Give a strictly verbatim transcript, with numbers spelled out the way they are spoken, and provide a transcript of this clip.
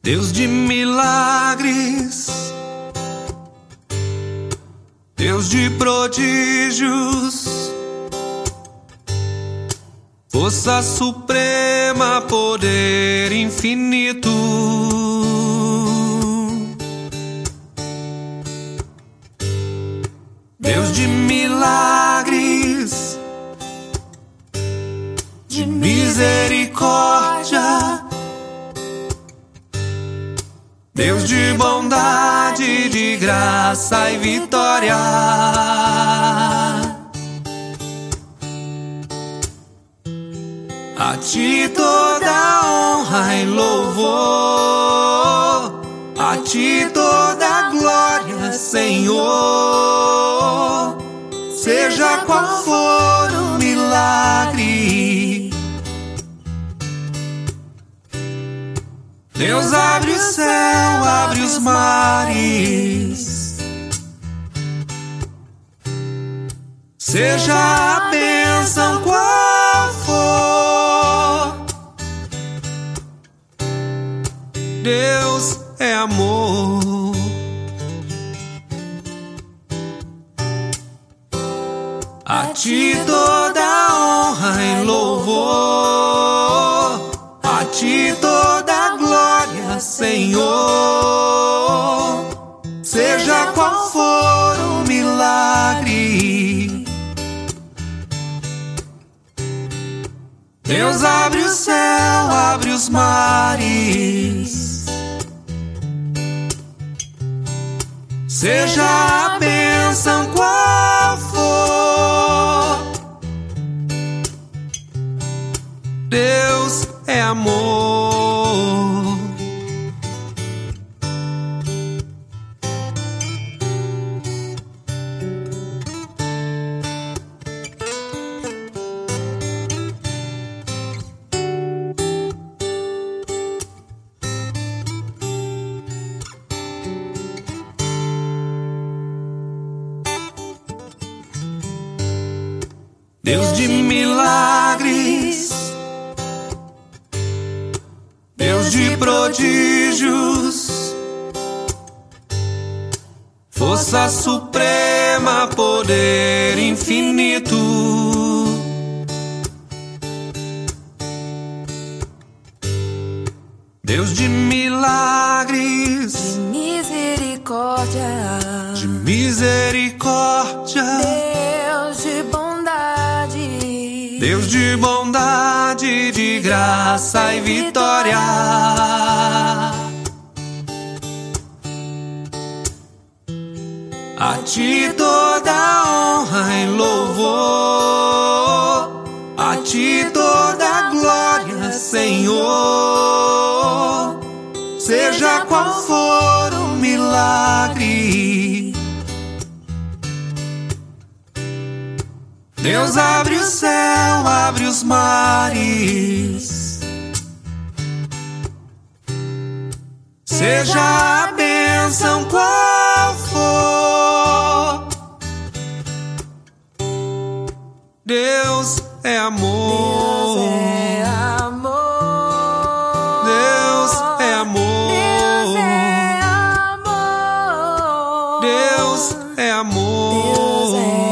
Deus de milagres, Deus de prodígios, força suprema, poder infinito. Deus de milagres, de misericórdia, Deus de bondade, de graça e vitória. A ti toda honra e louvor, a ti toda glória, Senhor. Seja qual for o milagre, Deus abre o céu, abre os mares. Seja a bênção qual for, Deus é amor. A ti toda honra e louvor, a ti toda glória, Senhor. Seja qual for o milagre, Deus abre o céu, abre os mares. Seja a bênção qual for, Deus é amor. Deus de milagres, Deus de prodígios, força suprema, poder infinito. Deus de milagres, de misericórdia, de misericórdia, Deus de bondade, Deus de bondade, de graça e vitória. A ti toda honra e louvor, a ti toda glória, Senhor. Seja qual for o milagre, Deus abre o céu, abre os mares. Seja a bênção qual for, Deus é amor. Deus é amor. Deus é amor. Deus é amor. Deus é amor. Deus é